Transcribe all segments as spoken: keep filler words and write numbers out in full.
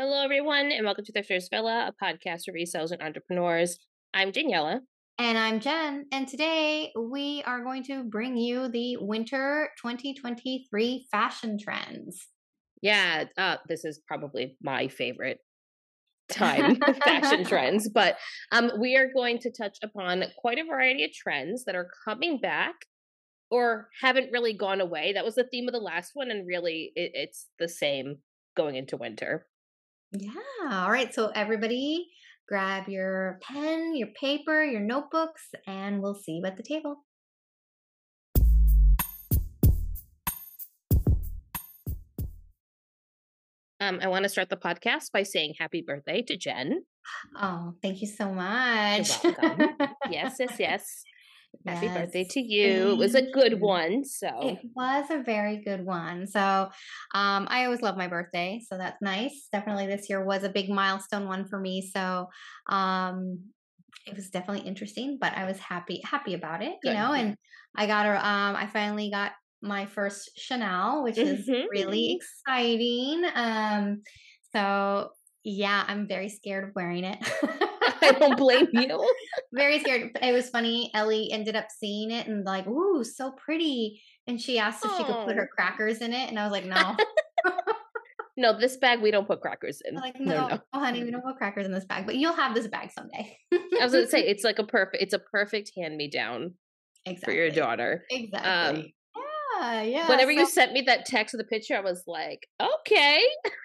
Hello, everyone, and welcome to Thrifters Villa, a podcast for resellers and entrepreneurs. I'm Daniela. And I'm Jen. And today we are going to bring you the winter twenty twenty-three fashion trends. Yeah, uh, this is probably my favorite time fashion trends, but um, we are going to touch upon quite a variety of trends that are coming back or haven't really gone away. That was the theme of the last one, and really it, it's the same going into winter. Yeah. All right. So, everybody, grab your pen, your paper, your notebooks, and we'll see you at the table. Um, I want to start the podcast by saying happy birthday to Jen. Oh, thank you so much. You're welcome. Yes, yes, yes. Happy Yes. birthday to you. It was a Thank good you. one. So It was a very good one. So, um, I always love my birthday, so that's nice. Definitely this year was a big milestone one for me. So, um, it was definitely interesting, but I was happy happy about it, you good. know. And I got her. Um, I finally got my first Chanel, which is Mm-hmm. really exciting. Um, so yeah, I'm very scared of wearing it. I don't blame you. Very scared. It was funny. Ellie ended up seeing it and like, "Ooh, so pretty." And she asked if she could put her Oh. crackers in it, and I was like, "No." No, this bag we don't put crackers in. I'm like, No, "No, no. honey, we don't put crackers in this bag, but you'll have this bag someday." I was gonna say it's like a perfect it's a perfect hand me down for your Exactly. daughter. Um Exactly. Yeah, yeah. whenever So you sent me that text of the picture, I was like, okay.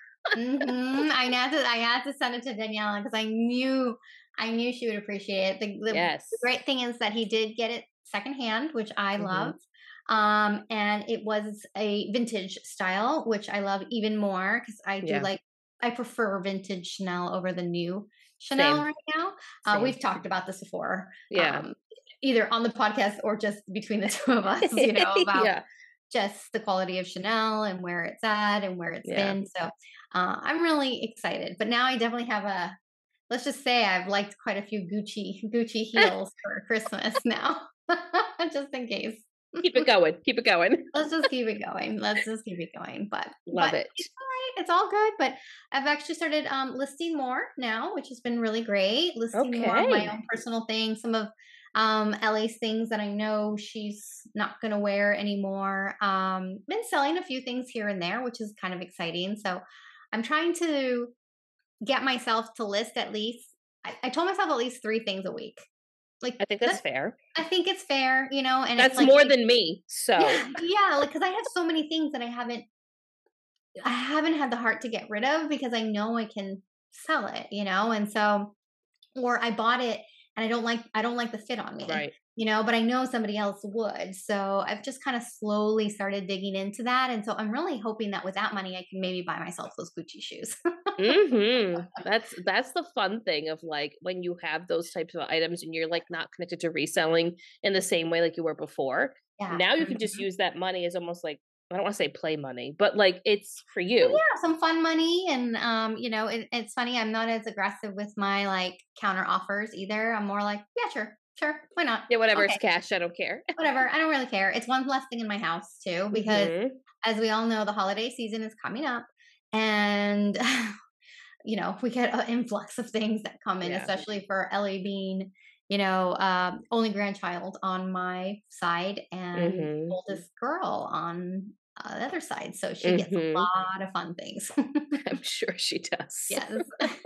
mhm, I had to I had to send it to Daniela because I knew I knew she would appreciate it. The, the the Yes. great thing is that he did get it secondhand, which I Mm-hmm. loved. Um, and it was a vintage style, which I love even more because I do Yeah. like I prefer vintage Chanel over the new Chanel Same. right now. Uh, Same. we've talked about this before, Yeah. um, either on the podcast or just between the two of us, you know, about Yeah. just the quality of Chanel and where it's at and where it's Yeah. been. So uh, I'm really excited. But now I definitely have a, let's just say I've liked quite a few Gucci Gucci heels for Christmas now, just in case. Keep it going. Keep it going. Let's just keep it going. Let's just keep it going. But Love but it. it's all right. It's all good. But I've actually started um, listing more now, which has been really great. Listing more of my Okay. own personal things, some of um, Ellie's things that I know she's not going to wear anymore. Um, been selling a few things here and there, which is kind of exciting. So I'm trying to get myself to list at least. I, I told myself at least three things a week. Like I think that's that, fair. I think it's fair, you know. And it's That's like more than me. So yeah, yeah, like because I have so many things that I haven't I haven't had the heart to get rid of because I know I can sell it, you know? And so or I bought it and I don't like I don't like the fit on me, right. you know, but I know somebody else would. So I've just kind of slowly started digging into that. And so I'm really hoping that with that money I can maybe buy myself those Gucci shoes. Mhm. That's that's the fun thing of, like, when you have those types of items and you're, like, not connected to reselling in the same way like you were before. Yeah. Now you can just Mhm. use that money as almost like I don't wanna say play money, but, like, it's for But you. yeah, some fun money, and um, you know, it, it's funny. I'm not as aggressive with my like counter offers either. I'm more like, yeah, sure, sure, why not? Yeah, whatever, Okay, it's cash, I don't care. whatever. I don't really care. It's one less thing in my house too, because Mhm. as we all know, the holiday season is coming up, and you know, we get an influx of things that come in, Yeah. especially for Ellie being, you know, um, only grandchild on my side and Mhm. oldest girl on uh, the other side. So she gets a Mhm. lot of fun things. I'm sure she does. Yes.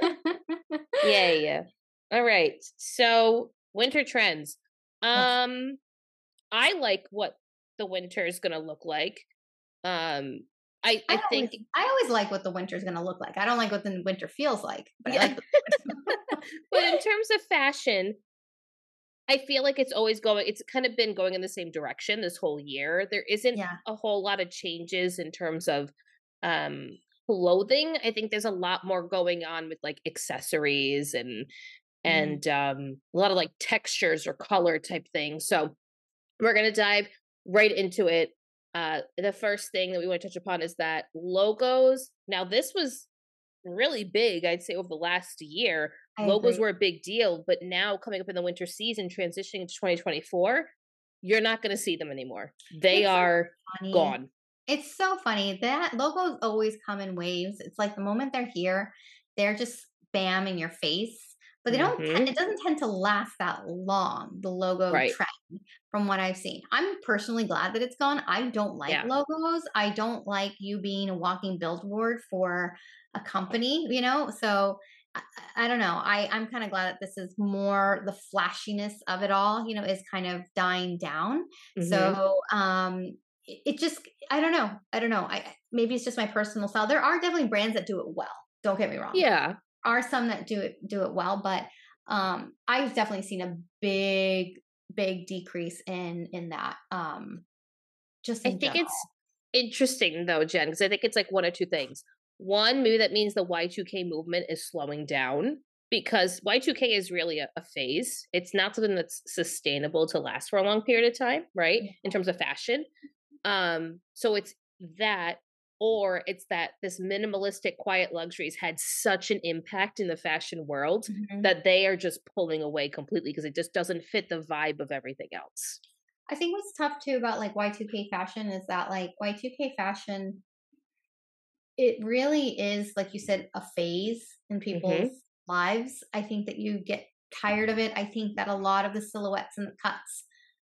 Yay. Alright, so winter trends. Yes. Um, I like what the winter is gonna look like. Um, I I I always think I always like what the winter's gonna look like. I don't like what the winter feels like, but I yeah, like the but in terms of fashion, I feel like it's always going it's kind of been going in the same direction this whole year. There isn't Yeah. a whole lot of changes in terms of um clothing. I think there's a lot more going on with like accessories and Mm. and um a lot of like textures or color type things. So we're going to dive right into it. Uh, the first thing that we want to touch upon is that logos. Now, this was really big, I'd say, over the last year. I Logos agree. were a big deal, but now coming up in the winter season, transitioning into twenty twenty-four, you're not going to see them anymore. They It's so are funny. gone. It's so funny. That logos always come in waves. It's like the moment they're here, they're just bam in your face. But they don't, Mm-hmm. it doesn't tend to last that long, the logo Right. trend, from what I've seen. I'm personally glad that it's gone. I don't like Yeah. logos. I don't like you being a walking billboard for a company, you know? So I, I don't know. I, I'm kind of glad that this is more the flashiness of it all, you know, is kind of dying down. Mm-hmm. So um it, it just, I don't know. I don't know. I maybe it's just my personal style. There are definitely brands that do it well. Don't get me wrong, Yeah. are some that do it do it well, but um I've definitely seen a big big decrease in in that, um just I in think general. it's interesting though, Jen, because I think it's like one or two things. One, maybe that means the Y two K movement is slowing down because Y two K is really a, a phase. It's not something that's sustainable to last for a long period of time, right? In terms of fashion. Um, so it's that, or it's that this minimalistic quiet luxuries had such an impact in the fashion world Mhm. that they are just pulling away completely because it just doesn't fit the vibe of everything else. I think what's tough too about like Y two K fashion is that like Y two K fashion, it really is, like you said, a phase in people's Mm-hmm. lives. I think that you get tired of it. I think that a lot of the silhouettes and the cuts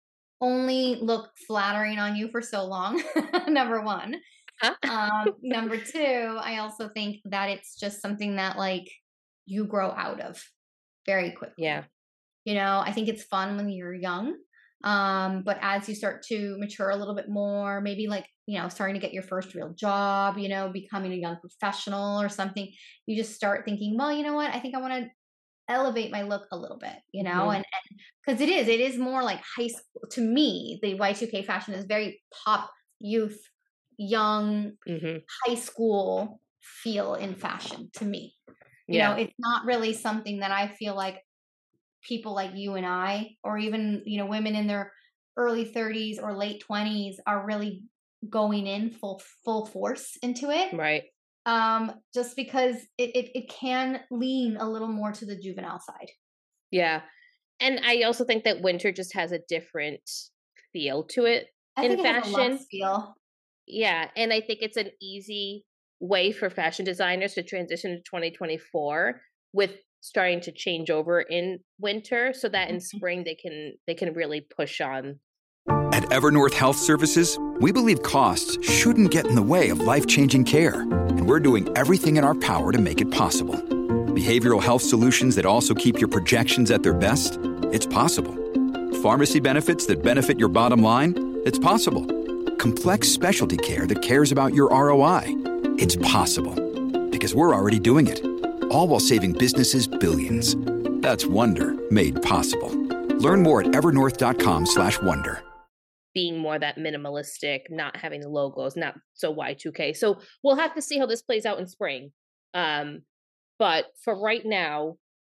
only look flattering on you for so long. Number one. Huh? Um, number two, I also think that it's just something that like you grow out of very quickly. Yeah. You know, I think it's fun when you're young. Um, but as you start to mature a little bit more, maybe like, you know, starting to get your first real job, you know, becoming a young professional or something, you just start thinking, well, you know what? I think I want to elevate my look a little bit, you know, Mm-hmm. and because it is, it is more like high school to me. The Y two K fashion is very pop, youth, young, Mm-hmm. high school feel in fashion to me. You know, Yeah. it's not really something that I feel like people like you and I, or even, you know, women in their early thirties or late twenties are really going in full full force into it. Right. Um, just because it, it it can lean a little more to the juvenile side. Yeah. And I also think that winter just has a different feel to it I in think it has a luxe fashion. feel. Yeah, and I think it's an easy way for fashion designers to transition to twenty twenty-four with starting to change over in winter so that in spring they can they can really push on. At Evernorth Health Services, we believe costs shouldn't get in the way of life-changing care, and we're doing everything in our power to make it possible. Behavioral health solutions that also keep your projections at their best? It's possible. Pharmacy benefits that benefit your bottom line? It's possible. Complex specialty care that cares about your R O I? It's possible. Because we're already doing it. All while saving businesses billions. That's Wonder made possible. Learn more at evernorth.com slash wonder. Being more that minimalistic, not having the logos, not so Y two K. So we'll have to see how this plays out in spring. Um, but for right now,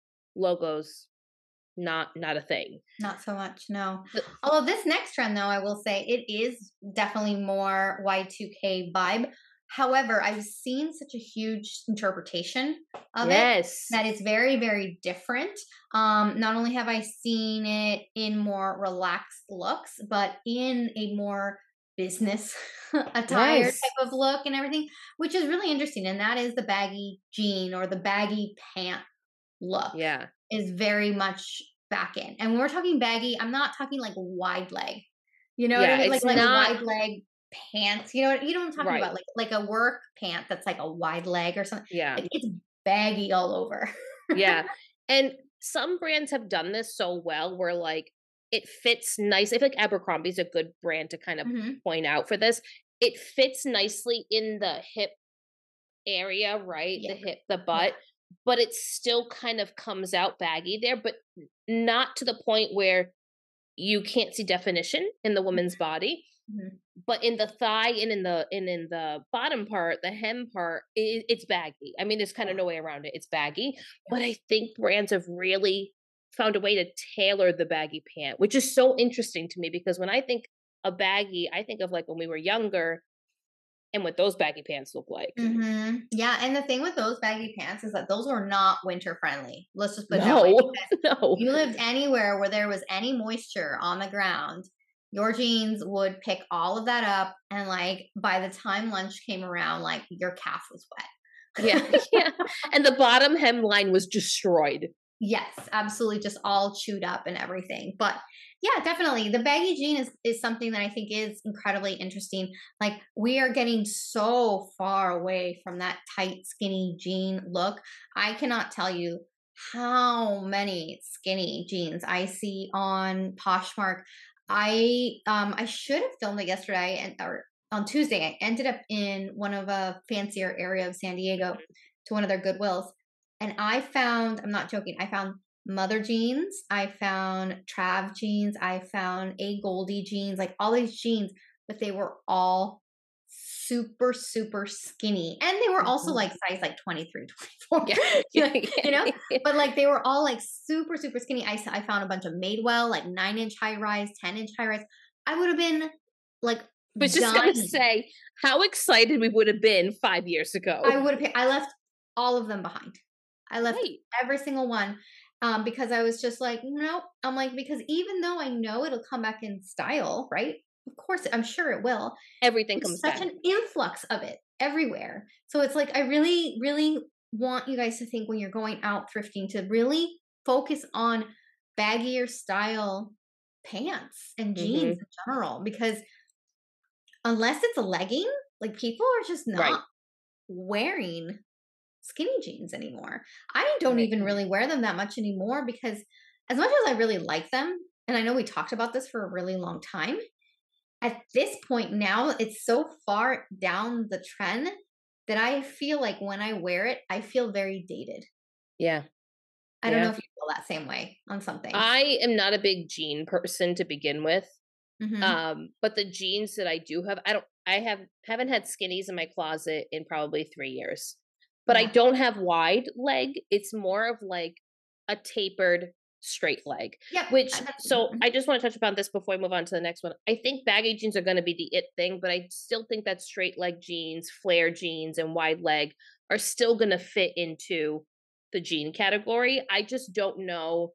logos not not a thing. Not so much, no. But Although this next trend, though, I will say it is definitely more Y two K vibe. However, I've seen such a huge interpretation of it yes. that it's very, very different. Um, not only have I seen it in more relaxed looks, but in a more business attire Yes. type of look and everything, which is really interesting. And that is the baggy jean or the baggy pant look Yeah. is very much back in. And when we're talking baggy, I'm not talking like wide leg. You know what I Yeah, mean? Like it's like not wide leg pants. You know what you know what I'm talking right. about? Like like a work pant that's like a wide leg or something. Yeah. Like it's baggy all over. Yeah. And some brands have done this so well where like it fits nice. I feel like Abercrombie's a good brand to kind of Hmm. point out for this. It fits nicely in the hip area, right? Yeah. The hip, the Yeah. butt, but it still kind of comes out baggy there, but not to the point where you can't see definition in the woman's body. Hmm. But in the thigh and in the and in the bottom part, the hem part, it, it's baggy. I mean, there's kind of Yeah. no way around it. It's baggy. But I think brands have really found a way to tailor the baggy pant, which is so interesting to me because when I think of baggy, I think of like when we were younger and what those baggy pants look like. Hmm. Yeah, and the thing with those baggy pants is that those were not winter friendly. Let's just put it that way. No, no. You lived anywhere where there was any moisture on the ground, your jeans would pick all of that up. And like by the time lunch came around, like your calf was wet. Yeah, yeah. And the bottom hemline was destroyed. Yes, absolutely, just all chewed up and everything. But yeah, definitely. The baggy jean is is something that I think is incredibly interesting. Like we are getting so far away from that tight, skinny jean look. I cannot tell you how many skinny jeans I see on Poshmark. I um I should have filmed it yesterday and or on Tuesday. I ended up in one of a fancier area of San Diego to one of their Goodwills. And I found, I'm not joking, I found Mother jeans, I found Trav jeans, I found A Goldie jeans, like all these jeans, but they were all super, super skinny. And they were also Mhm. like size like twenty-three, twenty-four, Yeah. you know? But like they were all like super, super skinny. I, s- I found a bunch of Madewell, like nine inch high rise, ten inch high rise. I would have been like was just gonna dying. say how excited we would have been five years ago. I would have, I left all of them behind. I left Right. every single one um, because I was just like, nope. I'm like, because even though I know it'll come back in style, right? Of course, I'm sure it will. Everything There's comes such back. an influx of it everywhere. So it's like, I really, really want you guys to think when you're going out thrifting to really focus on baggier style pants and jeans Mhm. in general, because unless it's a legging, like people are just Right. not wearing skinny jeans anymore. I don't Right. even really wear them that much anymore because as much as I really like them, and I know we talked about this for a really long time, at this point now it's so far down the trend that I feel like when I wear it, I feel very dated. Yeah. I don't know Yeah. if you feel that same way on something. I am not a big jean person to begin with. hmm Um, but the jeans that I do have, I don't I have haven't had skinnies in my closet in probably three years. But I Yeah. don't have wide leg. It's more of like a tapered straight leg. Yep. Which Uh, that's- so mhm. I just want to touch upon this before I move on to the next one. I think baggy jeans are going to be the it thing, but I still think that straight leg jeans, flare jeans, and wide leg are still going to fit into the jean category. I just don't know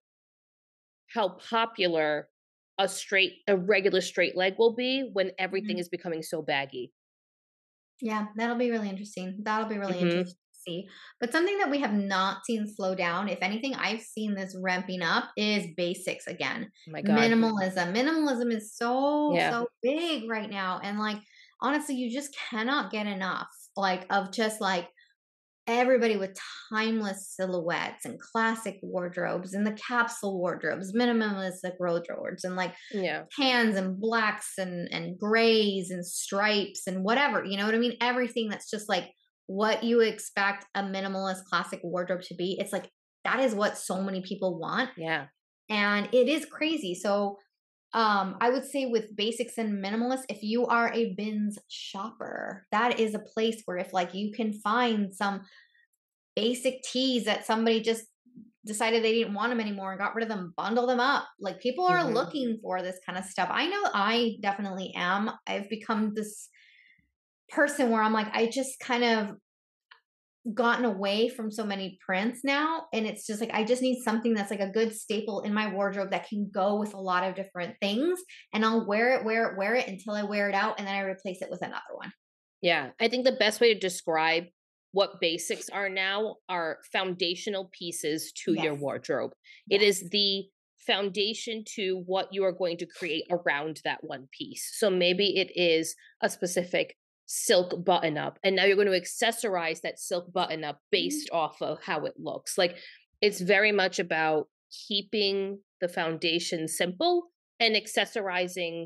how popular a straight a regular straight leg will be when everything Mhm. is becoming so baggy. Yeah, that'll be really interesting. That'll be really Mhm. interesting to see. But something that we have not seen slow down, if anything, I've seen this ramping up is basics again. Oh my god. Minimalism. Minimalism is so, Yeah. so big right now. And like, honestly, you just cannot get enough like of just like everybody with timeless silhouettes and classic wardrobes and the capsule wardrobes, minimalistic wardrobes, and like Yeah. tans and blacks and and grays and stripes and whatever, you know what I mean? Everything that's just like what you expect a minimalist classic wardrobe to be. It's like that is what so many people want, Yeah. and it is crazy. So um I would say with basics and minimalist, if you are a bins shopper, that is a place where if like you can find some basic tees that somebody just decided they didn't want them anymore and got rid of them, bundle them up. Like people are Mhm. looking for this kind of stuff. I know I definitely am. I've become this person where I'm like, I just kind of gotten away from so many prints now. And it's just like, I just need something that's like a good staple in my wardrobe that can go with a lot of different things. And I'll wear it, wear it, wear it until I wear it out. And then I replace it with another one. Yeah. I think the best way to describe what basics are now are foundational pieces to your Yes. wardrobe. It Yes. is the foundation to what you are going to create around that one piece. So maybe it is a specific silk button up, and now you're going to accessorize that silk button up Mhm. based off of how it looks. Like it's very much about keeping the foundation simple and accessorizing,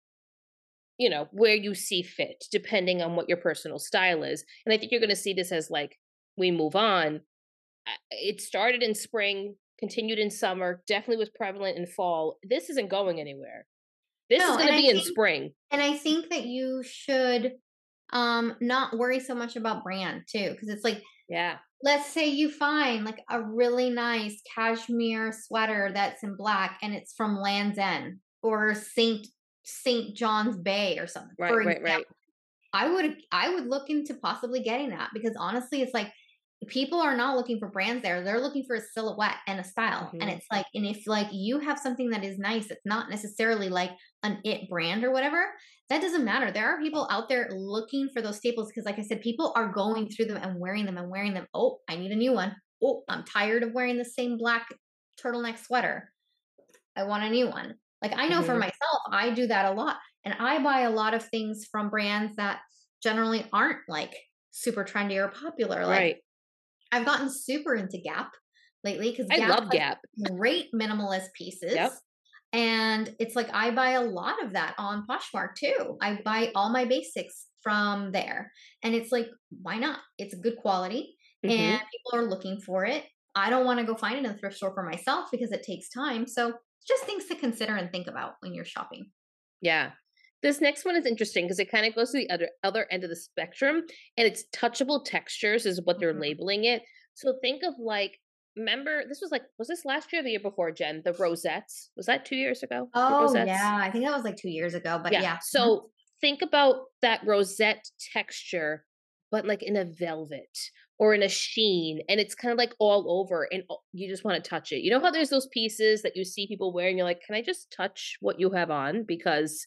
you know, where you see fit, depending on what your personal style is. And I think you're going to see this as like we move on. I- It started in spring, continued in summer, definitely was prevalent in fall. This isn't going anywhere. This is No, going and to I be in think spring. and I think that you should um not worry so much about brand too, because it's like, Yeah. let's say you find like a really nice cashmere sweater that's in black and it's from Land's End or Saint Saint John's Bay or something, Right, for right, example. right. I would I would look into possibly getting that because honestly, it's like people are not looking for brands there. They're looking for a silhouette and a style. And Mm-hmm. it's like, and if like you have something that is nice, it's not necessarily like an it brand or whatever, that doesn't matter. There are people out there looking for those staples because, like I said, people are going through them and wearing them and wearing them. Oh, I need a new one. Oh, I'm tired of wearing the same black turtleneck sweater. I want a new one. Like I know for Mm-hmm. myself, I do that a lot. And I buy a lot of things from brands that generally aren't like super trendy or popular. Like Right. I've gotten super into Gap lately because I Gap love has Gap. great minimalist pieces. Yep. And it's like I buy a lot of that on Poshmark too. I buy all my basics from there. And it's like, why not? It's good quality Mm-hmm. and people are looking for it. I don't want to go find it in the thrift store for myself because it takes time. So just things to consider and think about when you're shopping. Yeah. This next one is interesting because it kind of goes to the other other end of the spectrum, and it's touchable textures is what they're Mhm. labeling it. So think of like, remember, this was like, was this last year or the year before, Jen? The rosettes. Was that two years ago? The Oh rosettes? yeah, I think that was like two years ago, but Yeah. yeah. Mhm. So think about that rosette texture, but like in a velvet or in a sheen, and it's kind of like all over, and o- you just want to touch it. You know how there's those pieces that you see people wearing, you're like, can I just touch what you have on because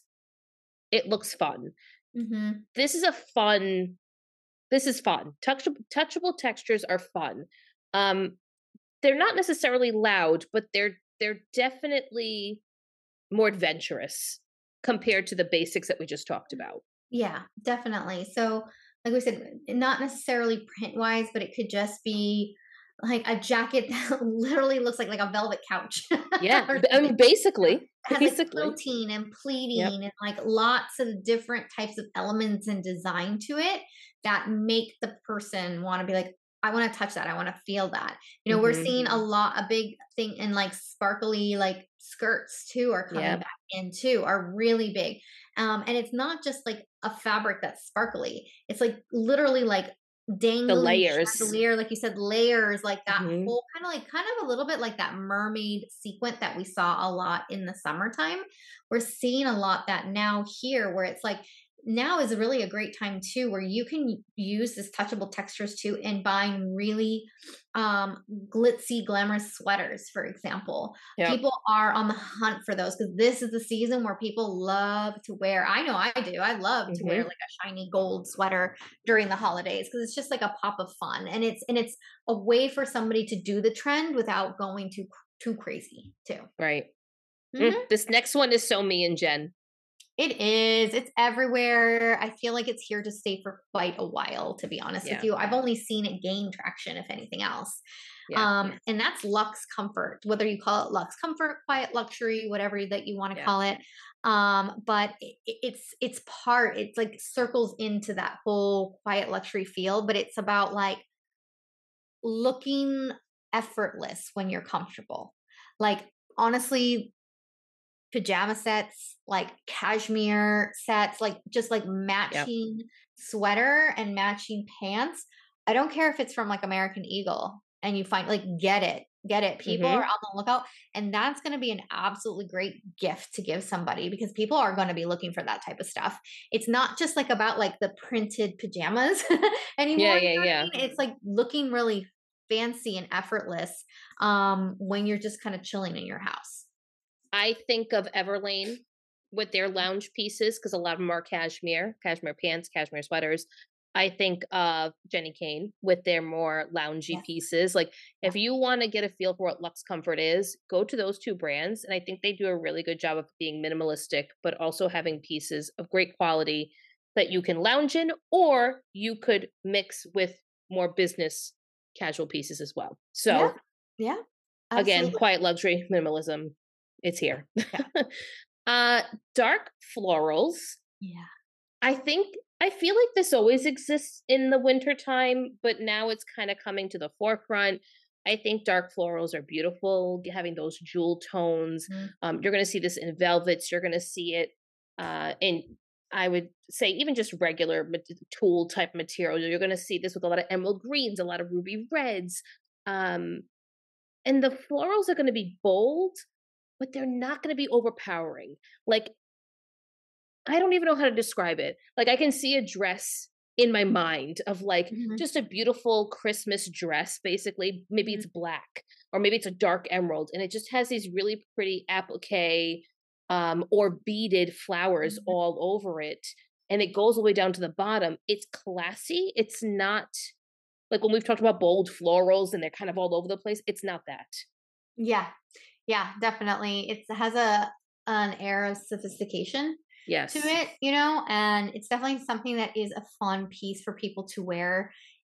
it looks fun. Mhm. This is a fun. This is fun. Touchable, touchable textures are fun. Um, they're not necessarily loud, but they're they're definitely more adventurous compared to the basics that we just talked about. Yeah, definitely. So, like we said, not necessarily print wise, but it could just be like a jacket that literally looks like like a velvet couch. Yeah, Or b- I mean, basically, it has like basically. quilting and Yep. pleating and like lots of different types of elements and design to it that make the person want to be like, I want to touch that. I want to feel that. You know, we're Hmm. seeing a lot, a big thing in like sparkly like skirts too are coming Yep. back in too, are really big. Um, and it's not just like a fabric that's sparkly. It's like literally like The dangly layers. chandelier, like you said, layers, like that Hmm. whole kind of like kind of a little bit like that mermaid sequin that we saw a lot in the summertime. We're seeing a lot that now here where it's like now is really a great time too where you can use this touchable textures too in buying really um glitzy glamorous sweaters, for example. Yep. People are on the hunt for those because this is the season where people love to wear. I know I do. I love to wear Hmm. like a shiny gold sweater during the holidays because it's just like a pop of fun, and it's and it's a way for somebody to do the trend without going too too crazy too. Right. Mhm. Mm, this next one is so me and Jen. It is. It's everywhere. I feel like it's here to stay for quite a while, to be honest Yeah. with you. I've only seen it gain traction, if anything else. Yeah. Um, and that's Luxe Comfort, whether you call it Luxe Comfort, Quiet Luxury, whatever that you want to Yeah. call it. Um, but it, it's it's part, it's like circles into that whole quiet luxury feel, but it's about like looking effortless when you're comfortable. Like honestly, pajama sets, like cashmere sets, like just like Yep. matching sweater and matching pants. I don't care if it's from like American Eagle and you find like get it, get it. People Hmm. are on the lookout, and that's going to be an absolutely great gift to give somebody because people are going to be looking for that type of stuff. It's not just like about like the printed pajamas anymore. Yeah. You Yeah. know what I Yeah. mean? It's like looking really fancy and effortless um when you're just kind of chilling in your house. I think of Everlane with their lounge pieces because a lot of them are cashmere, cashmere pants, cashmere sweaters. I think of Jenny Kane with their more loungy Yes. pieces. Like, Yeah. if you want to get a feel for what Luxe Comfort is, go to those two brands. And I think they do a really good job of being minimalistic, but also having pieces of great quality that you can lounge in, or you could mix with more business casual pieces as well. So, Yeah. Yeah. again, Absolutely. quiet luxury, minimalism, it's here. Yeah. uh, dark florals. Yeah. I think I feel like this always exists in the wintertime, but now it's kind of coming to the forefront. I think dark florals are beautiful, g- having those jewel tones. Mhm. Um, you're going to see this in velvets. You're going to see it uh, in, I would say, even just regular mat- tulle type material. You're going to see this with a lot of emerald greens, a lot of ruby reds. Um, and the florals are going to be bold, but they're not going to be overpowering. Like, I don't even know how to describe it. Like, I can see a dress in my mind of like Mhm. just a beautiful Christmas dress, basically. Maybe Mhm. it's black or maybe it's a dark emerald and it just has these really pretty applique um, or beaded flowers Mhm. all over it. And it goes all the way down to the bottom. It's classy. It's not like when we've talked about bold florals and they're kind of all over the place. It's not that. Yeah. Yeah, definitely. It's, it has a an air of sophistication to Yes. it, you know, and it's definitely something that is a fun piece for people to wear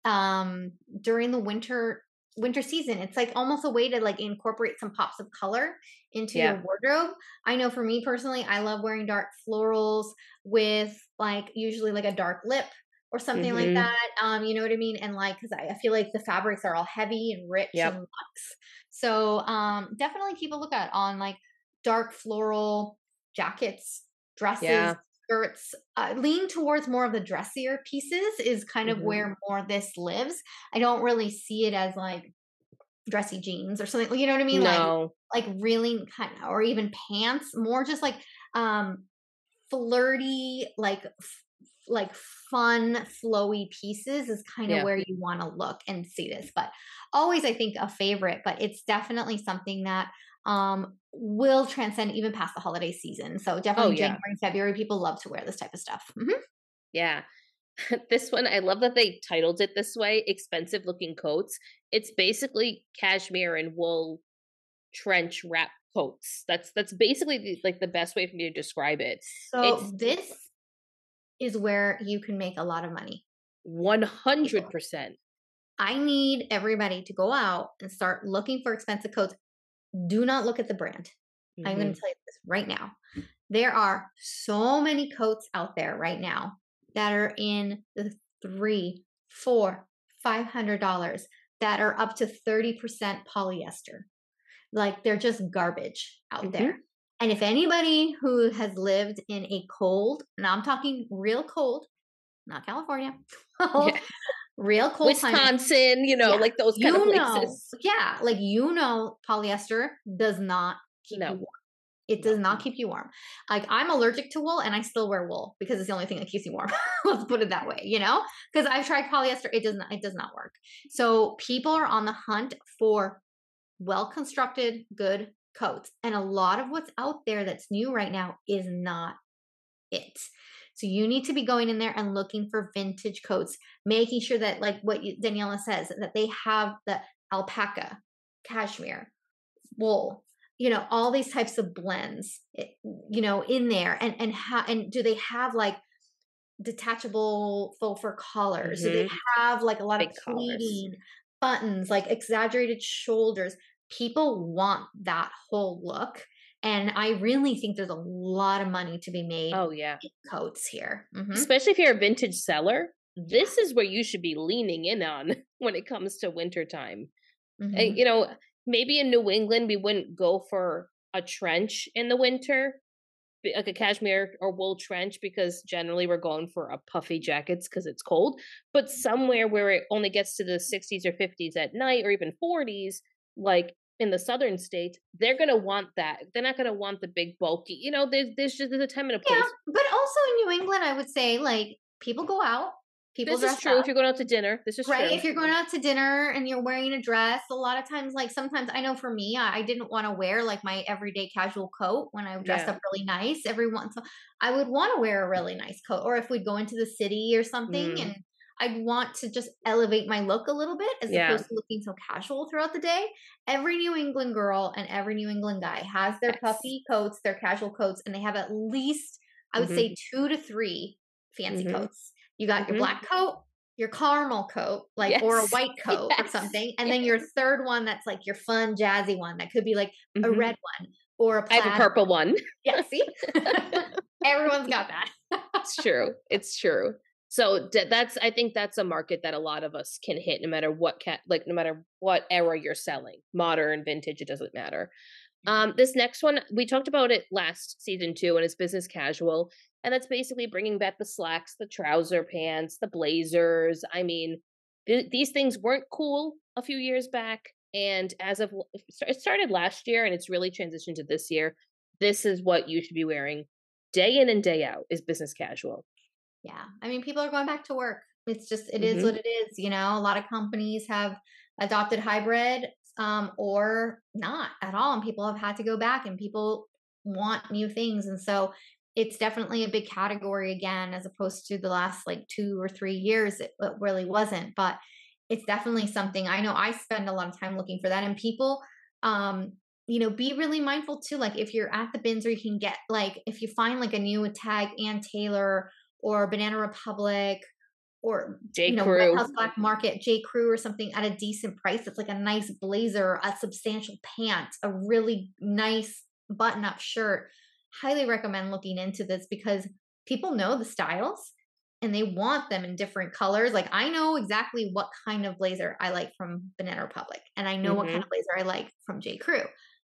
um during the winter winter season. It's like almost a way to like incorporate some pops of color into Yeah. your wardrobe. I know for me personally, I love wearing dark florals with like usually like a dark lip or something like Mm-hmm. that. Um, you know what I mean? And like, because I, I feel like the fabrics are all heavy and rich and Yep. luxe. So um, definitely keep a lookout on like dark floral jackets, dresses, Yeah. skirts. Uh, lean towards more of the dressier pieces is kind of Mm-hmm. where more this lives. I don't really see it as like dressy jeans or something. You know what I mean? Like No. like really kind of, or even pants. More just like um flirty, like f- like fun, flowy pieces is kind of Yeah. where you want to look and see this. But always, I think a favorite. But it's definitely something that um will transcend even past the holiday season. So Oh, definitely yeah. January and February, people love to wear this type of stuff. Mhm. Yeah. This one, I love that they titled it this way, expensive looking coats. It's basically cashmere and wool trench wrap coats. That's that's basically the, like the best way for me to describe it. So It's this is where you can make a lot of money, people. one hundred percent. I need everybody to go out and start looking for expensive coats. Do not look at the brand. I'm going Mhm. to tell you this right now. There are so many coats out there right now that are in the three, four, five hundred dollars that are up to thirty percent polyester. Like they're just garbage out there. Mhm. And if anybody who has lived in a cold, and I'm talking real cold, not California, cold, Yeah. real cold climate, Wisconsin, you know, yeah, like those kind of you know, places. yeah, like you know, polyester does not keep you No. warm. It does No. not keep you warm. Like I'm allergic to wool and I still wear wool because it's the only thing that keeps me warm. Let's put it that way, you know? Because I've tried polyester, it does not it does not work. So people are on the hunt for well-constructed, good coats. And a lot of what's out there that's new right now is not it. So you need to be going in there and looking for vintage coats, making sure that like what you, Daniela says, that they have the alpaca, cashmere, wool, you know, all these types of blends, eh, you know, in there. And and how and do they have like detachable faux fur collars? Do they Mhm. have like a lot of Big collars. pleating, buttons, like exaggerated shoulders? People want that whole look. And I really think there's a lot of money to be made Oh, yeah. in coats here. Hmm. Especially if you're a vintage seller, Yeah. this is where you should be leaning in on when it comes to wintertime. And, Hmm. you know, maybe in New England, we wouldn't go for a trench in the winter, b- like a cashmere or wool trench, because generally we're going for a puffy jackets because it's cold. But somewhere where it only gets to the sixties or fifties at night or even forties, like in the southern states, they're going to want that. They're not going to want the big bulky, you know, there's, there's just there's a time and a Yeah. place. But also in New England, I would say like people go out, people This is dress true up. if you're going out to dinner. This is Right, true. if you're going out to dinner and you're wearing a dress, a lot of times, like sometimes I know for me, I, I didn't want to wear like my everyday casual coat when I dressed Yeah. up really nice. Every once, I would want to wear a really nice coat, or if we'd go into the city or something, Mm, and I'd want to just elevate my look a little bit as yeah. opposed to looking so casual throughout the day. Every New England girl and every New England guy has their Yes. puffy coats, their casual coats, and they have at least, I would Mhm. say, two to three fancy Mhm. coats. You got your Mhm. black coat, your caramel coat, like, or a Yes. white coat or Yes. something. And then Yes. your third one that's like your fun, jazzy one that could be like a Mhm. red one or a I have a plaid. purple one. Yeah, see? Everyone's got that. It's true. It's true. So d- that's I think that's a market that a lot of us can hit no matter what cat like no matter what era you're selling. Modern, vintage, it doesn't matter. Um this next one we talked about it last season too and it's business casual and that's basically bringing back the slacks, the trouser pants, the blazers. I mean, th- these things weren't cool a few years back and as of l- it started last year and it's really transitioned to this year. This is what you should be wearing day in and day out is business casual. Yeah. I mean, people are going back to work. It's just, it is Mm-hmm. what it is. You know, a lot of companies have adopted hybrid um, or not at all. And people have had to go back and people want new things. And so it's definitely a big category again, as opposed to the last like two or three years, it, it really wasn't. But it's definitely something I know I spend a lot of time looking for that. And people, um, you know, be really mindful too. Like if you're at the bins, or you can get like, if you find like a new tag Ann Taylor or Banana Republic or, J. you know, Red Crew. House Black Market, J. Crew or something at a decent price. It's like a nice blazer, a substantial pant, a really nice button up shirt. Highly recommend looking into this because people know the styles and they want them in different colors. Like I know exactly what kind of blazer I like from Banana Republic, and I know what kind Mm-hmm. of blazer I like from J. Crew.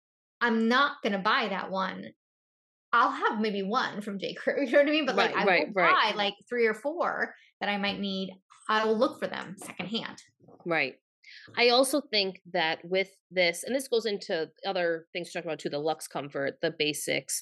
I'm not going to buy that one. I'll have maybe one from J. Crew, you know what I mean? But like Right, I right, will right, buy like three or four that I might need. I will look for them secondhand. right. I also think that with this, and this goes into other things to talk about too, the Lux Comfort, the basics,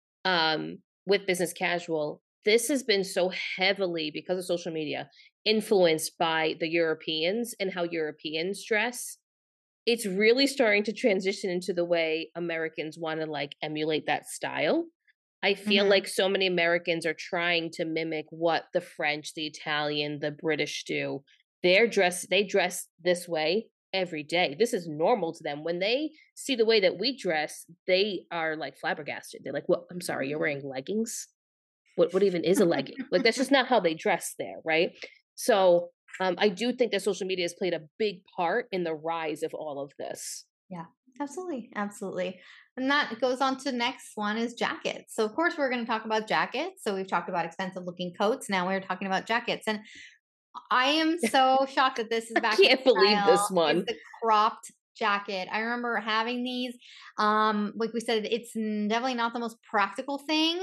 um, with business casual, this has been so heavily, because of social media, influenced by the Europeans and how Europeans dress. It's really starting to transition into the way Americans want to like emulate that style. I feel Mhm. like so many Americans are trying to mimic what the French, the Italian, the British do. They're dress they dress this way every day. This is normal to them. When they see the way that we dress, they are like flabbergasted. They're like, "Well, I'm sorry, you're wearing leggings? What what even is a legging?" Like that's just not how they dress there, right? So, um, I do think that social media has played a big part in the rise of all of this. Yeah, absolutely. Absolutely. And that goes on to the next one is jackets. So of course we're going to talk about jackets. So we've talked about expensive looking coats. Now we're talking about jackets. And I am so shocked that this is I back in can't believe style, this is one. the cropped jacket. I remember having these. Um, like we said, it's n- definitely not the most practical thing,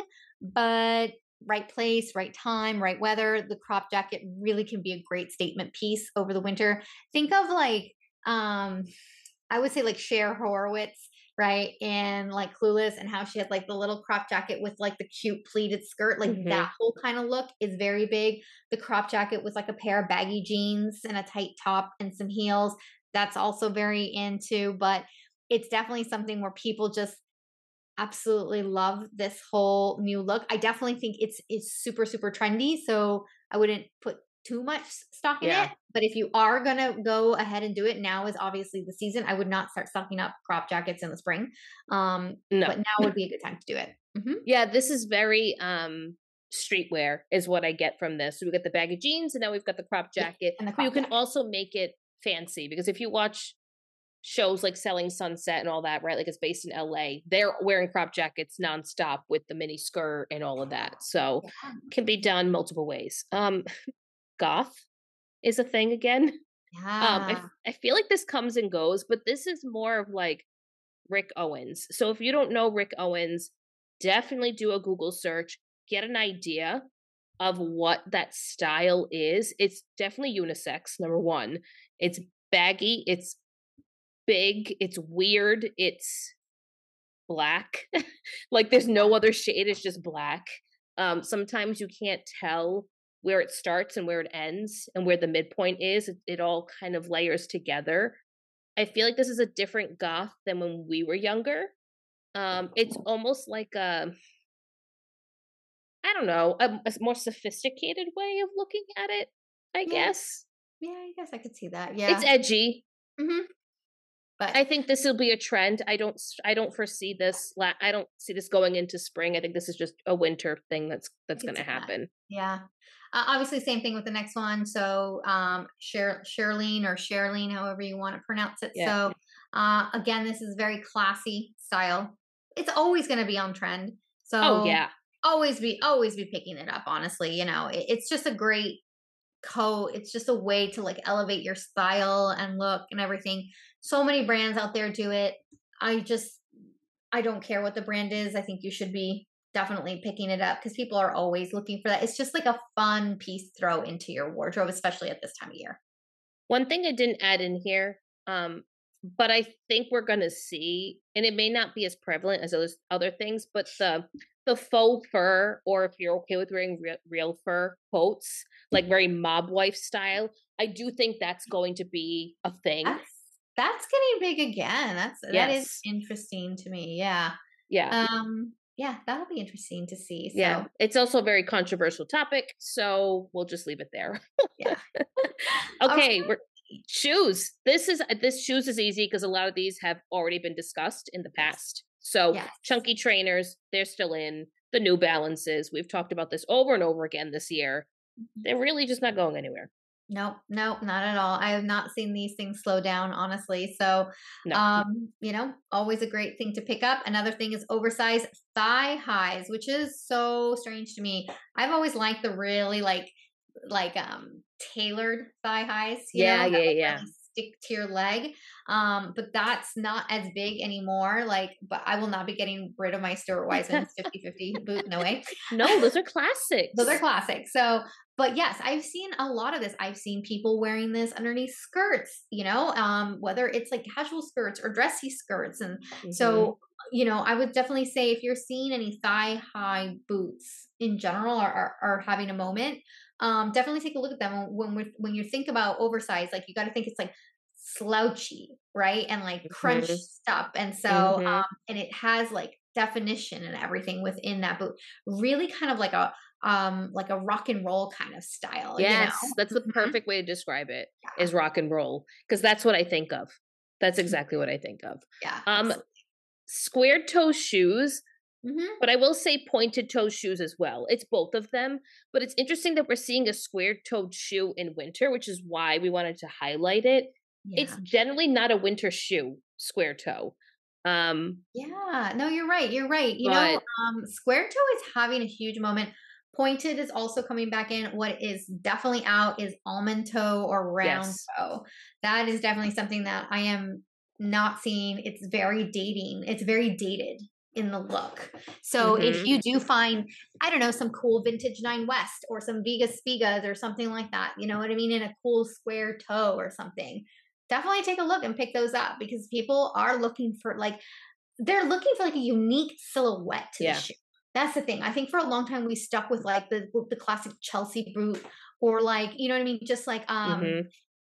but right place, right time, right weather. The crop jacket really can be a great statement piece over the winter. Think of like, um, I would say like Cher Horowitz, right? And like Clueless, and how she had like the little crop jacket with like the cute pleated skirt. Like that Mhm. whole kind of look is very big. The crop jacket with like a pair of baggy jeans and a tight top and some heels. That's also very into, but it's definitely something where people just absolutely love this whole new look. I definitely think it's it's super super trendy, so I wouldn't put too much s- stock in it. Yeah. But if you are gonna go ahead and do it, now is obviously the season. I would not start stocking up crop jackets in the spring, um, No. but now would be a good time to do it. Hmm. Yeah, this is very um streetwear is what I get from this. So we got the baggy jeans and now we've got the crop Yeah, jacket. and the But you crop can jacket. also make it fancy because if you watch shows like Selling Sunset and all that, right? Like it's based in L A. They're wearing crop jackets nonstop with the mini skirt and all of that. So Yeah, can be done multiple ways. Um goth is a thing again. Um I, yeah, f- I feel like this comes and goes, but this is more of like Rick Owens. So if you don't know Rick Owens, definitely do a Google search, get an idea of what that style is. It's definitely unisex, number one. It's baggy, it's big, it's weird, it's black. Like there's no other shade, it's just black. Um, sometimes you can't tell where it starts and where it ends and where the midpoint is. It, it all kind of layers together. I feel like this is a different goth than when we were younger. Um, it's almost like a, I don't know, a, a more sophisticated way of looking at it, I yeah, guess. yeah. I guess I could see that. It's Yeah. edgy. Hmm. But I think this will be a trend. I don't s- I don't foresee this la- I don't see this going into spring. I think this is just a winter thing that's I that's could going to see that. happen. Yeah. Uh, obviously, same thing with the next one. So, um, Sher- Sherlene or Sherlene, however you want to pronounce it. Yeah. So, uh, again, this is very classy style. It's always going to be on trend. Oh So, yeah. always be, always be picking it up. Honestly, you know, it, it's just a great coat. It's just a way to like elevate your style and look and everything. So many brands out there do it. I just I don't care what the brand is. I think you should be definitely picking it up because people are always looking for that. It's just like a fun piece to throw into your wardrobe, especially at this time of year. One thing I didn't add in here, um, but I think we're going to see, and it may not be as prevalent as those other things, but the the faux fur, or if you're okay with wearing real, real fur coats, like very mob wife style, I do think that's going to be a thing. That's that's getting big again. That's that is Yes. interesting to me. Yeah. Yeah. Um, yeah, that'll be interesting to see. Yeah. So It's also a very controversial topic, so we'll just leave it there. yeah. All right. Okay, we're shoes. This is this shoes is easy because a lot of these have already been discussed in the past. So Yes. chunky trainers, they're still in. The New Balances, we've talked about this over and over again this year. They're really just not going anywhere. Nope, nope, not at all. I have not seen these things slow down, honestly. So, No. um, you know, always a great thing to pick up. Another thing is oversized thigh highs, which is so strange to me. I've always liked the really like, like um tailored thigh highs, you Yeah, know, that yeah, like yeah. really stick to your leg. Um, but that's not as big anymore. Like, but I will not be getting rid of my Stuart Weitzman's fifty fifty boot. No way. No, those are classics. Those are classic. So, but yes, I've seen a lot of this. I've seen people wearing this underneath skirts, you know, um, whether it's like casual skirts or dressy skirts. And Mhm. so, you know, I would definitely say if you're seeing any thigh high boots in general or are, are having a moment, um, definitely take a look at them. When we when you think about oversized, like you got to think it's like slouchy, right? And like crunched Mhm. up. And so, Mhm. um, and it has like definition and everything within that boot. Really kind of like a um like a rock and roll kind of style, you Yes, know? that's the Mhm. perfect way to describe it, Yeah. is rock and roll, because that's what I think of. That's exactly what I think of. Yeah, Um, absolutely. square toe shoes, Mhm. but I will say pointed toe shoes as well. It's both of them, but it's interesting that we're seeing a square toed shoe in winter, which is why we wanted to highlight it. It's Yeah. generally not a winter shoe, square toe. Um, Yeah. No, you're right. You're right. You know, but um, square toe is having a huge moment. Pointed is also coming back in. What is definitely out is almond toe or round yes. toe. That is definitely something that I am not seeing. It's very dating. It's very dated in the look. So if Mhm. you do find, I don't know, some cool vintage Nine West or some Viga Spigas or something like that, you know what I mean, in a cool square toe or something, definitely take a look and pick those up because people are looking for like they're looking for like a unique silhouette to the Yeah. shoe. That's the thing. I think for a long time we stuck with like the the classic Chelsea boot or like, you know what I mean, just like um Mhm.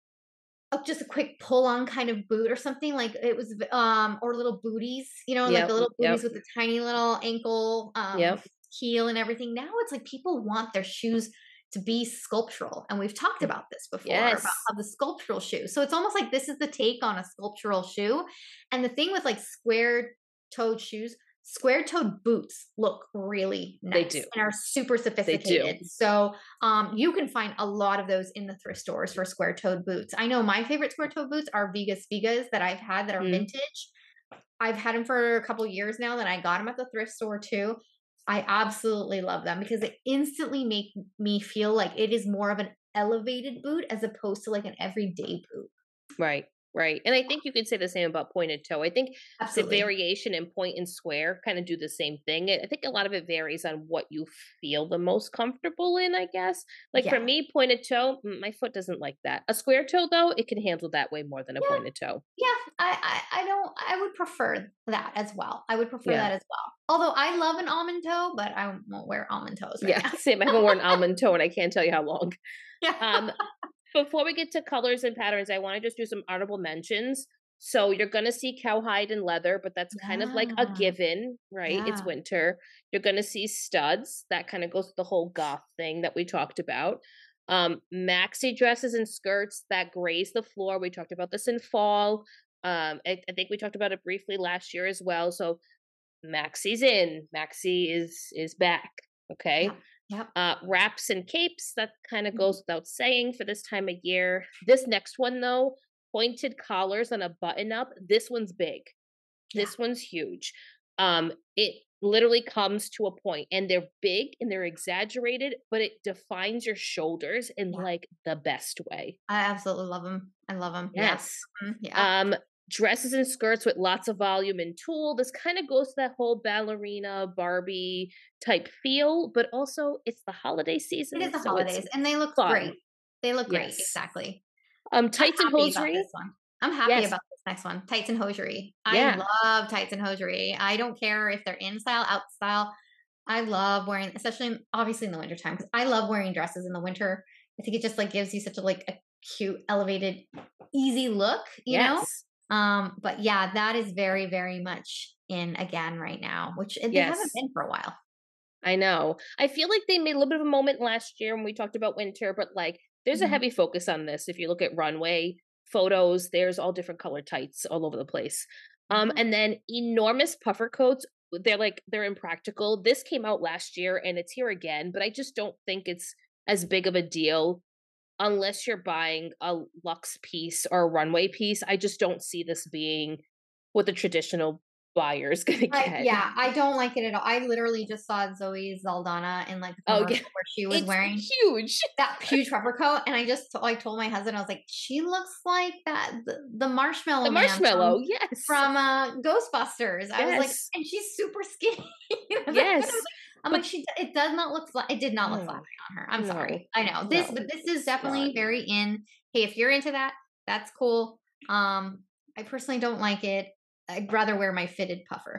oh, just a quick pull on kind of boot or something like it was um or little booties, you know, like Yep. the little booties Yep. with the tiny little ankle um Yep. heel and everything. Now it's like people want their shoes to be sculptural. And we've talked about this before about Yes. how the sculptural shoe. So it's almost like this is the take on a sculptural shoe. And the thing with like square toed shoes, square toed boots look really They nice do. and are super They sophisticated. do. So um, you can find a lot of those in the thrift stores for square toed boots. I know my favorite square toed boots are Viga Spigas that I've had that are Mm. vintage. I've had them for a couple years now. Then I got them at the thrift store too. I absolutely love them because they instantly make me feel like it is more of an elevated boot as opposed to like an everyday boot. Right. Right. And I think you could say the same about pointed toe. I think the Absolutely. variation in point and square kind of do the same thing. I I think a lot of it varies on what you feel the most comfortable in, I guess. Like for Yeah. me, pointed toe, mm, my foot doesn't like that. A square toe, though, it can handle that way more than a Yeah. pointed toe. Yeah. I, I, I don't, I would prefer that as well. I would prefer Yeah. that as well. Although I love an almond toe, but I won't wear almond toes right Yeah. now. Same. I haven't worn almond toe and I can't tell you how long. Yeah. Um, before we get to colors and patterns, I want to just do some honorable mentions. So you're going to see cowhide and leather, but that's kind of like a Yeah. given, right? It's Yeah. winter. You're going to see studs. That kind of goes with the whole goth thing that we talked about. Um, maxi dresses and skirts that graze the floor. We talked about this in fall. Um, I, I think we talked about it briefly last year as well. So Maxi's in. Maxi is is back. Okay. Yep. Yep. Uh, wraps and capes, that kind of Mhm. goes without saying for this time of year. This next one, though, pointed collars on a button up. This one's big. Yeah. This one's huge. Um, it literally comes to a point, and they're big and they're exaggerated, but it defines your shoulders in Yeah. like the best way. I absolutely love them. I love them. Yes. Yeah. Mhm. Yeah. Um, dresses and skirts with lots of volume and tulle. This kind of goes to that whole ballerina Barbie type feel, but also it's the holiday season, It is the so it's holidays and they look fun. great. They look great. Yes. Exactly. Um, I'm tights and happy about hosiery. this one. I'm happy Yes. about this next one. Tights and hosiery. I Yeah. love tights and hosiery. I don't care if they're in style, out style. I love wearing, especially in, obviously in the wintertime, because I love wearing dresses in the winter. I think it just like gives you such a like a cute, elevated, easy look, you know? Yes. Um, but yeah, that is very, very much in again right now, which they haven't Yes. been for a while. I know. I feel like they made a little bit of a moment last year when we talked about winter, but like there's a Mhm. heavy focus on this. If you look at runway photos, there's all different color tights all over the place. Um, Yeah. and then enormous puffer coats. They're like they're impractical. This came out last year and it's here again, but I just don't think it's as big of a deal unless you're buying a luxe piece or a runway piece. I just don't see this being what the traditional buyer is gonna I, get. yeah, I don't like it at all. I literally just saw Zoe Saldana in like a Oh commercial yeah. where she was It's wearing huge. that huge puffer coat, and I just like told my husband, I was like, she looks like that the, the The Marshmallow Man from marshmallow, yes. from uh Ghostbusters. I was like, Yes. and she's super skinny. I was like, "What?" Yes. I'm But like, she it does not look flat. It did not look no, flattering on her. I'm no, sorry. I know this, no, but this is it's not. definitely very in. Hey, if you're into that, that's cool. Um, I personally don't like it. I'd rather wear my fitted puffer.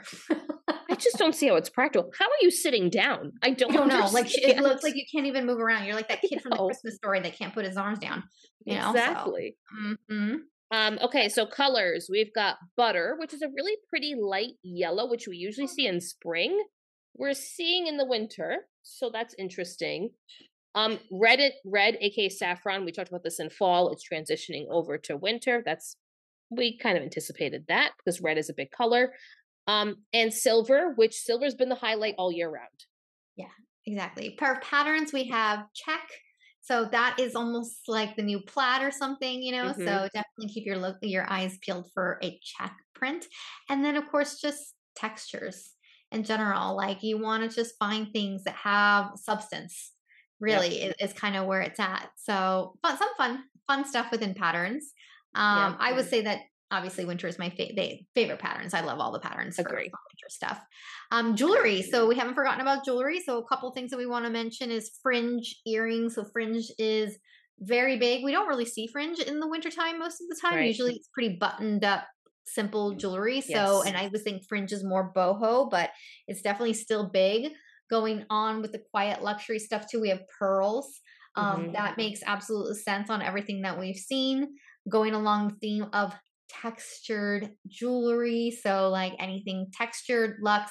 I just don't see how it's practical. How are you sitting down? I I don't don't know. Like she, it understand. looks like you can't even move around. You're like that kid from the No, Christmas Story that can't put his arms down. You know. So. exactly. hmm Um, okay, so colors. We've got butter, which is a really pretty light yellow, which we usually see in spring. We're seeing in the winter, so that's interesting. Um, red, it red, aka saffron. We talked about this in fall. It's transitioning over to winter. That's we kind of anticipated that because red is a big color. Um, and silver, which silver's been the highlight all year round. Yeah, exactly. Per patterns, we have check. So that is almost like the new plaid or something, you know. Mm-hmm. So definitely keep your look, your eyes peeled for a check print, and then of course just textures in general. Like you want to just find things that have substance. Yep. Really, is, is kind of where it's at. So, but some fun, fun stuff within patterns. Yeah. Um, I would say that obviously winter is my fa- favorite patterns. I love all the patterns for, for Agree. winter stuff. Um, jewelry. So we haven't forgotten about jewelry. So a couple things that we want to mention is fringe earrings. So fringe is very big. We don't really see fringe in the wintertime most of the time. Right. Usually it's pretty buttoned up, simple jewelry. So, Yes. and I was think fringe is more boho, but it's definitely still big. Going on with the quiet luxury stuff too, we have pearls. Um, Mhm. That makes absolute sense on everything that we've seen. Going along the theme of textured jewelry, so like anything textured, luxe.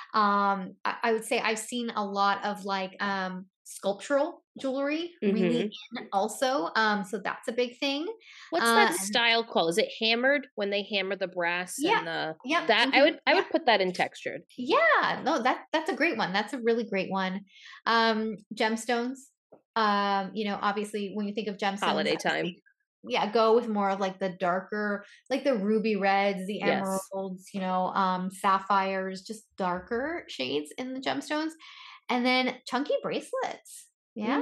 Um, I, I would say I've seen a lot of like um sculptural jewelry really Mhm. in also. Um, so that's a big thing. What's Uh, that and style called? Is it hammered when they hammer the brass yeah, and the yep, that I mhm, would I yeah. would put that in textured. Yeah, no, that that's a great one. That's a really great one. Um, gemstones. Um, you know, obviously when you think of gemstones, Holiday I would time. say, yeah, go with more of like the darker, like the ruby reds, the Yes. emeralds, you know, um, sapphires, just darker shades in the gemstones. And then chunky bracelets. Yeah. Mm,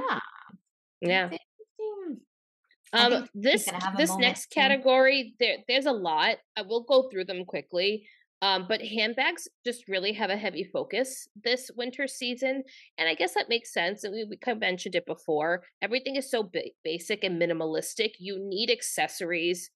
That's yeah. interesting. I Um, think he's this gonna have a this moment next soon. category, there there's a lot. I will go through them quickly. Um, but handbags just really have a heavy focus this winter season, and I guess that makes sense. And we, we kind of mentioned it before. Everything is so ba- basic and minimalistic. You need accessories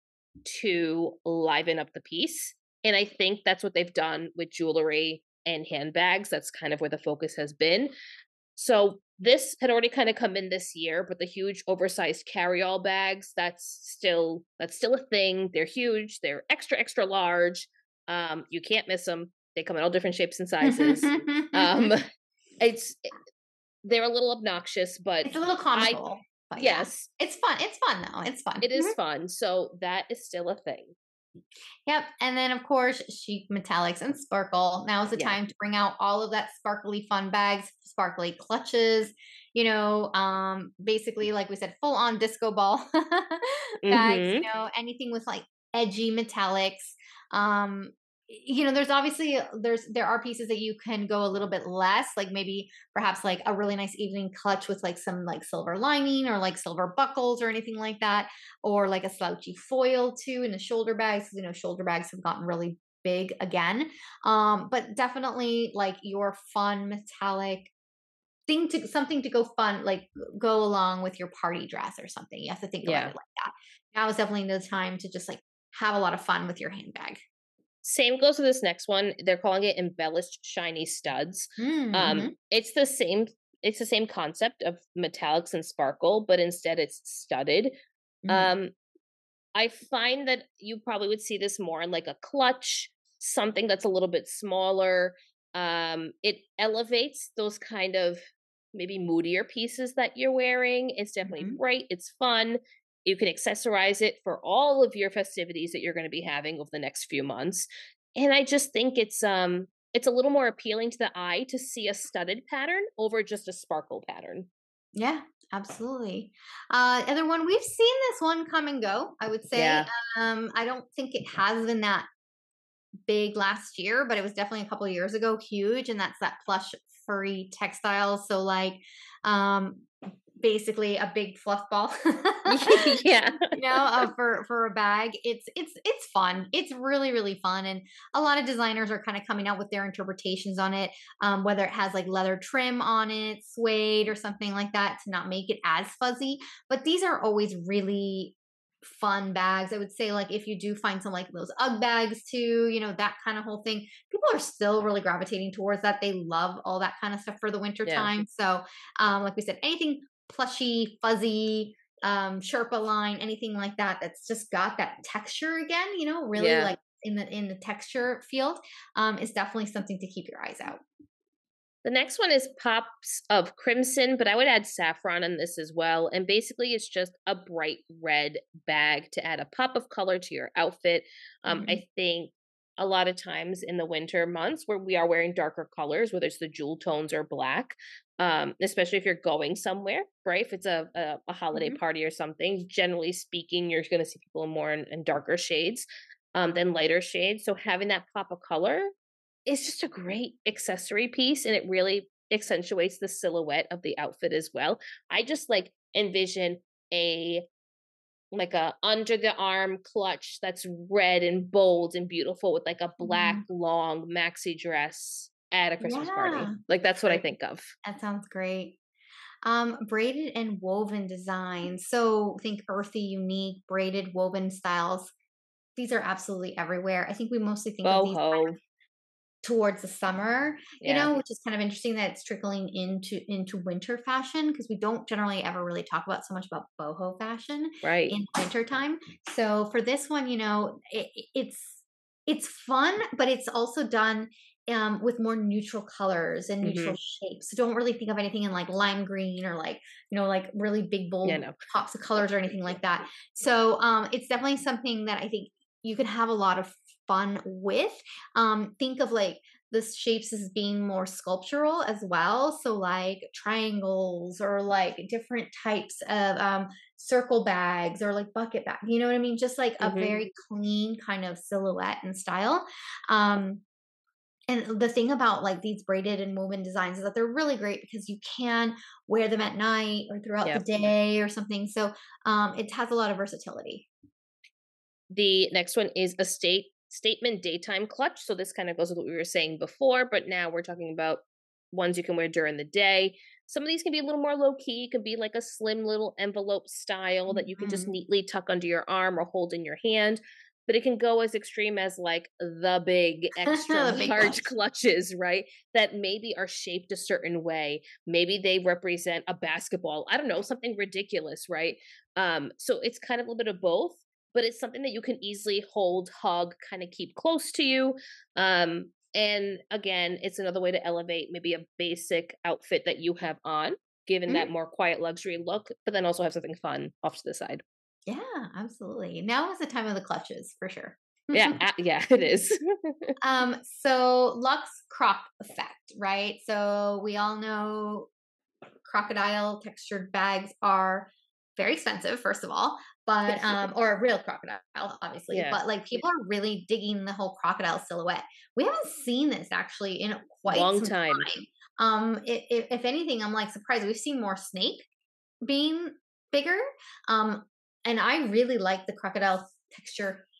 to liven up the piece, and I think that's what they've done with jewelry and handbags. That's kind of where the focus has been. So this had already kind of come in this year, but the huge oversized carry-all bags, that's still that's still a thing. They're huge, they're extra extra large. Um you can't miss them. They come in all different shapes and sizes. Um it's they're a little obnoxious, but It's a little I comical, but yeah, yes, it's fun. It's fun though. It's fun. it is Mhm. fun. So that is still a thing. Yep. And then, of course, chic metallics and sparkle. Now is the Yeah. time to bring out all of that sparkly fun bags, sparkly clutches, you know, um, basically, like we said, full on disco ball bags, Mhm. you know, anything with like edgy metallics. Um, you know, there's obviously there's there are pieces that you can go a little bit less, like maybe perhaps like a really nice evening clutch with like some like silver lining or like silver buckles or anything like that, or like a slouchy foil too in the shoulder bags. You know, shoulder bags have gotten really big again. Um, but definitely like your fun metallic thing to something to go fun, like go along with your party dress or something. You have to think about Yeah. it like that. Now is definitely the time to just like have a lot of fun with your handbag. Same goes with this next one. They're calling it embellished shiny studs. Um, Mm-hmm. it's the same it's the same concept of metallics and sparkle, but instead it's studded. Mm-hmm. Um, I find that you probably would see this more in like a clutch, something that's a little bit smaller. Um, it elevates those kind of maybe moodier pieces that you're wearing. It's definitely Mm-hmm. bright, it's fun. You can accessorize it for all of your festivities that you're going to be having over the next few months. And I just think it's um it's a little more appealing to the eye to see a studded pattern over just a sparkle pattern. Yeah, absolutely. Uh, other one, we've seen this one come and go, I would say. Yeah. Um, I don't think it has been that big last year, but it was definitely a couple of years ago huge, and that's that plush furry textile. So like um basically a big fluff ball. Yeah. You know, uh, for for a bag. It's it's it's fun. It's really really fun, and a lot of designers are kind of coming out with their interpretations on it. Um, whether it has like leather trim on it, suede or something like that, to not make it as fuzzy. But these are always really fun bags. I would say like if you do find some like those UGG bags too, you know, that kind of whole thing. People are still really gravitating towards that. They love all that kind of stuff for the winter Yeah. time. So um, like we said, anything plushy, fuzzy, um, Sherpa line, anything like that that's just got that texture again, you know, really Yeah. like in the in the texture field, um, is definitely something to keep your eyes out. The next one is pops of crimson, but I would add saffron in this as well. And basically, it's just a bright red bag to add a pop of color to your outfit. Um, Mhm. I think a lot of times in the winter months where we are wearing darker colors, whether it's the jewel tones or black, um, especially if you're going somewhere, right? If it's a, a, a holiday Mhm. party or something, generally speaking, you're going to see people more in, in darker shades um, than lighter shades. So having that pop of color it's just a great accessory piece and it really accentuates the silhouette of the outfit as well. I just like envision a like a under the arm clutch that's red and bold and beautiful with like a black Mhm. long maxi dress at a Christmas party. Yeah. Like that's what I Great. think of. That sounds great. Um, braided and woven designs. So think earthy, unique, braided woven styles. These are absolutely everywhere. I think we mostly think of these Boho. towards the summer, you Yeah. know, which is kind of interesting that it's trickling into into winter fashion because we don't generally ever really talk about so much about boho fashion Right. in wintertime. So for this one, you know, it, it's it's fun, but it's also done um, with more neutral colors and neutral Hmm. shapes. So don't really think of anything in like lime green or like, you know, like really big Yeah, bold no. pops of colors or anything like that. So um, it's definitely something that I think you can have a lot of fun with. Um, think of like the shapes as being more sculptural as well. So like triangles or like different types of um, circle bags or like bucket bag. You know what I mean? Just like a Hmm. very clean kind of silhouette and style. Um, and the thing about like these braided and woven designs is that they're really great because you can wear them at night or throughout the Yep. day or something. So um, it has a lot of versatility. The next one is a state statement daytime clutch. So this kind of goes with what we were saying before, but now we're talking about ones you can wear during the day. Some of these can be a little more low key. It could be like a slim little envelope style that you can just Mhm. neatly tuck under your arm or hold in your hand. But it can go as extreme as like the big extra The big large clutch. clutches, right? That maybe are shaped a certain way. Maybe they represent a basketball. I don't know, something ridiculous, right? Um, so it's kind of a little bit of both but it's something that you can easily hold, hug, kind of keep close to you. Um, and again, it's another way to elevate maybe a basic outfit that you have on, given Mhm. that more quiet luxury look, but then also have something fun off to the side. Yeah, absolutely. Now is the time of the clutches for sure. Yeah, a- yeah, it is. um, so Lux crop effect, right? So we all know crocodile textured bags are very expensive, first of all, but um, or a real crocodile, obviously. Yeah, But like people are really digging the whole crocodile silhouette. We haven't seen this actually in quite long some time. time. Um, i- i- if anything, I'm like surprised. We've seen more snake being bigger. Um, and I really like the crocodile texture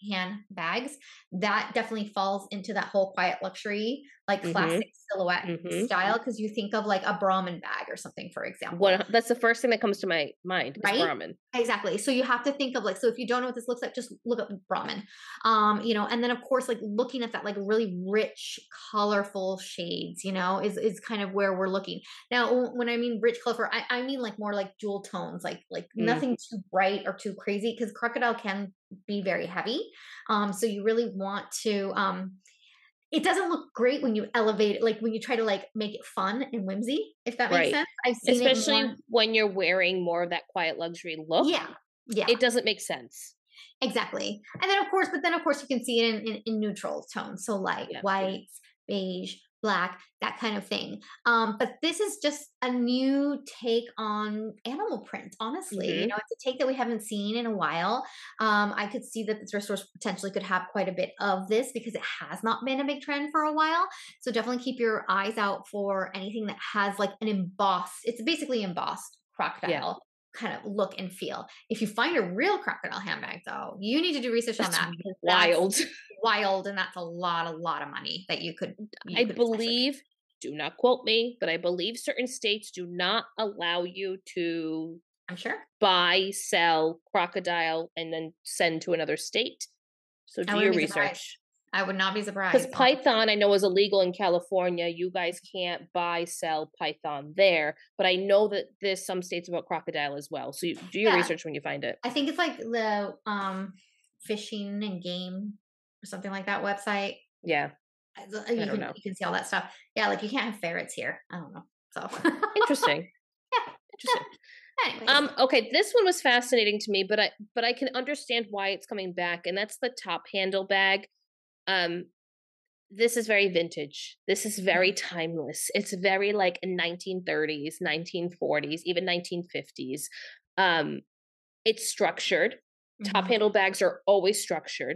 handbags, that definitely falls into that whole quiet luxury, like Mm-hmm. classic silhouette Mm-hmm. style. Because you think of like a Brahmin bag or something, for example. One, that's the first thing that comes to my mind is Right? Brahmin. Exactly. So you have to think of like, so if you don't know what this looks like, just look up Brahmin. Um, you know, and then of course, like looking at that like really rich, colorful shades, you know, is is kind of where we're looking. Now, when I mean rich, colorful, I, I mean like more like jewel tones, like like Mm. nothing too bright or too crazy, because crocodile can be very heavy. Um, so you really want to um it doesn't look great when you elevate it, like when you try to like make it fun and whimsy, if that makes Right. sense. I've seen Especially it more. when you're wearing more of that quiet luxury look. Yeah. Yeah. It doesn't make sense. Exactly. And then of course, but then of course you can see it in, in, in neutral tones. So like Yeah. whites, beige, black, that kind of thing. Um, but this is just a new take on animal print, honestly. Mhm. You know, it's a take that we haven't seen in a while. Um, I could see that the thrift stores potentially could have quite a bit of this because it has not been a big trend for a while. So definitely keep your eyes out for anything that has like an embossed, it's basically embossed crocodile kind of look and feel. If you find a real crocodile handbag though, you need to do research on That's that. because wild. That's wild, and that's a lot, a lot of money that you could. You I could potentially- believe, do not quote me, but I believe certain states do not allow you to I'm sure. buy, sell crocodile and then send to another state. So I do wouldn't your be surprised. research. I would not be Because surprised. Python, I know, is illegal in California. You guys can't buy, sell Python there. But I know that there's some states about crocodile as well. So you, do your Yeah. research when you find it. I think it's like the um fishing and game or something like that website. Yeah. You I can don't know. you can see all that stuff. Yeah, like you can't have ferrets here. I don't know. So Interesting. Yeah. Interesting. Anyways. Um, okay, this one was fascinating to me, but I but I can understand why it's coming back, and that's the top handle bag. Um, this is very vintage. This is very timeless. It's very like nineteen thirties, nineteen forties, even nineteen fifties. Um, it's structured. Top Mhm. handle bags are always structured.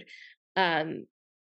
Um,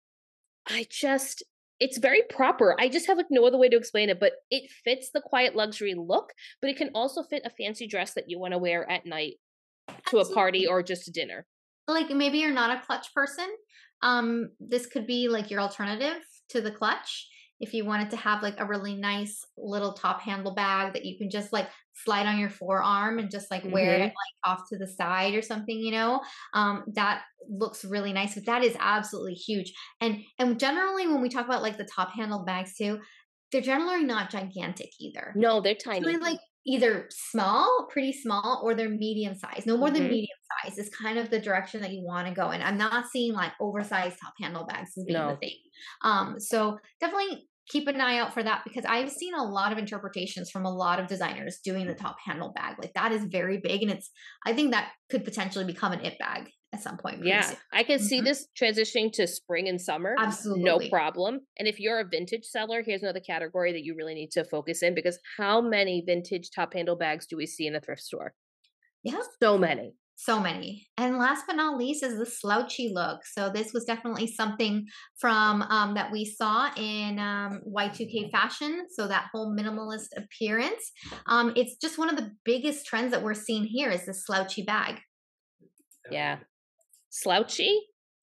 I just, it's very proper. I just have like no other way to explain it, but it fits the quiet luxury look, but it can also fit a fancy dress that you want to wear at night to a party or just a dinner. Like maybe you're not a clutch person. Um, this could be like your alternative to the clutch. If you wanted to have like a really nice little top handle bag that you can just like slide on your forearm and just like wear it Mhm. like off to the side or something, you know, um, that looks really nice. But that is absolutely huge. And and generally when we talk about like the top handle bags too, they're generally not gigantic either. No, they're It's tiny. really like either small, pretty small, or they're medium size. No more than Mhm. medium size is kind of the direction that you want to go in. I'm not seeing like oversized top handle bags as being No. the thing. Um, so definitely keep an eye out for that because I've seen a lot of interpretations from a lot of designers doing the top handle bag. Like that is very big, and it's I think that could potentially become an it bag at some point. pretty Yeah, soon. I can see Mhm. this transitioning to spring and summer. No Absolutely. problem. And if you're a vintage seller, here's another category that you really need to focus in because how many vintage top handle bags do we see in a thrift store? Yeah. So many. So many. And last but not least is the slouchy look. So this was definitely something from um, that we saw in um, Y two K fashion. So that whole minimalist appearance. Um, it's just one of the biggest trends that we're seeing here is the slouchy bag. Yeah. Slouchy?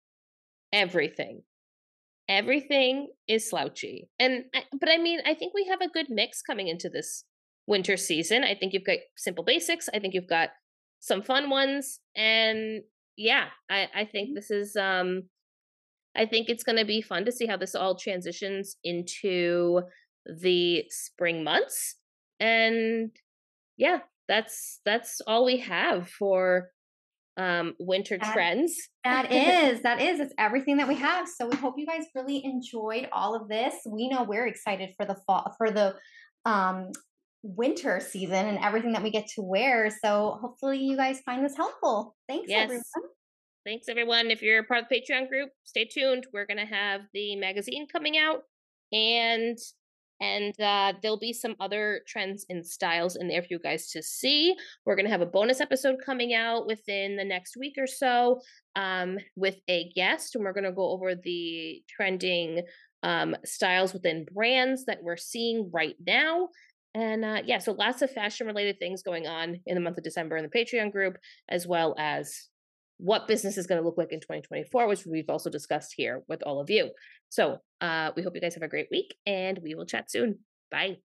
Everything. Everything is slouchy. And I- but I mean, I think we have a good mix coming into this winter season. I think you've got simple basics. I think you've got some fun ones. And yeah, I, I think this is um I think it's gonna be fun to see how this all transitions into the spring months. And yeah, that's that's all we have for um winter That- trends. That is, that is, it's everything that we have. So we hope you guys really enjoyed all of this. We know we're excited for the fall, for the um, winter season and everything that we get to wear. So hopefully you guys find this helpful. Thanks, Yes. everyone. Thanks, everyone. If you're part of the Patreon group, stay tuned. We're going to have the magazine coming out, and and uh, there'll be some other trends and styles in there for you guys to see. We're going to have a bonus episode coming out within the next week or so um, with a guest, and we're going to go over the trending um, styles within brands that we're seeing right now. And uh, yeah, so lots of fashion related things going on in the month of December in the Patreon group, as well as what business is going to look like in twenty twenty-four, which we've also discussed here with all of you. So uh, we hope you guys have a great week, and we will chat soon. Bye.